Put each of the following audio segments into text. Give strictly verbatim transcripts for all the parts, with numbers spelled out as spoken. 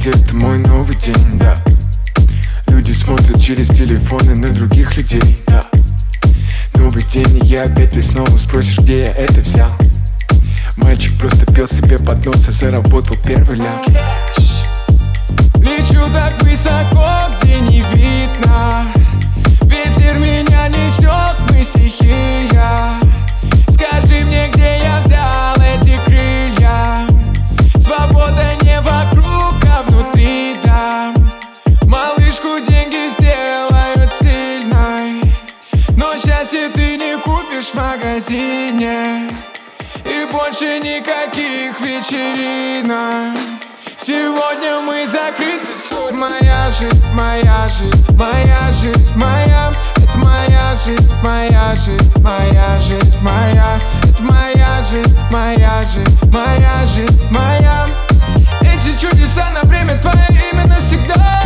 ведь это мой новый день, да. Люди смотрят через телефоны на других людей, да. Новый день, и я опять ты снова спросишь, где я это взял. Мальчик просто пел себе под нос и заработал первый ляп. Лечу так высоко, где не видно. Ветер меня несет, мы стихия. Скажи мне, где я взял эти крылья. Свобода не вокруг, а внутри, да. Малышку деньги сделают сильной, но счастье ты не купишь в магазине. И больше никаких вечеринок. Сегодня мы закрыты. Моя жизнь, моя жизнь, моя жизнь, моя. Это моя жизнь, моя жизнь, моя жизнь, моя. Это моя жизнь, моя жизнь, моя жизнь, моя. Эти чудеса на время твое имя навсегда.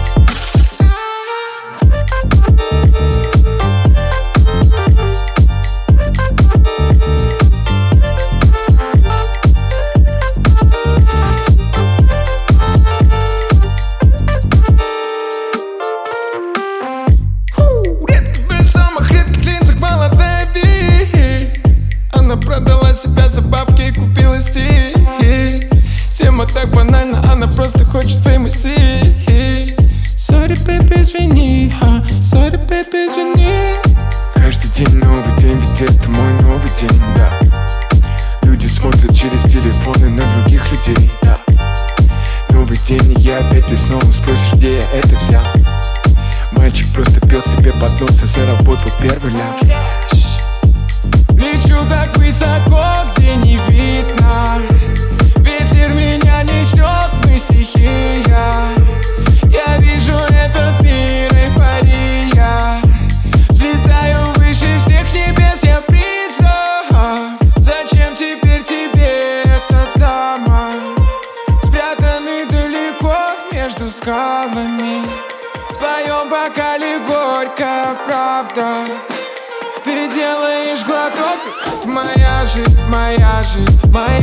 Она продала себя за бабки и купила стиль. Тема так банальна, она просто хочет феймоси. Sorry, baby, извини, а, sorry, baby, извини. Каждый день новый день, ведь это мой новый день, да. Люди смотрят через телефоны на других людей, да. Новый день, и я опять ты снова спросишь, где я это взял. Мальчик просто пел себе под нос и заработал первый ляп. Лечу так высоко, где не видно. Ветер меня несет, мы стихия. Я вижу этот мир, эйфория. Взлетаю выше всех небес, я призрак. Зачем теперь тебе этот замок? Спрятанный далеко между скалами. В твоем бокале горькая правда. Ты делаешь глоток. Это моя жизнь, моя жизнь, моя.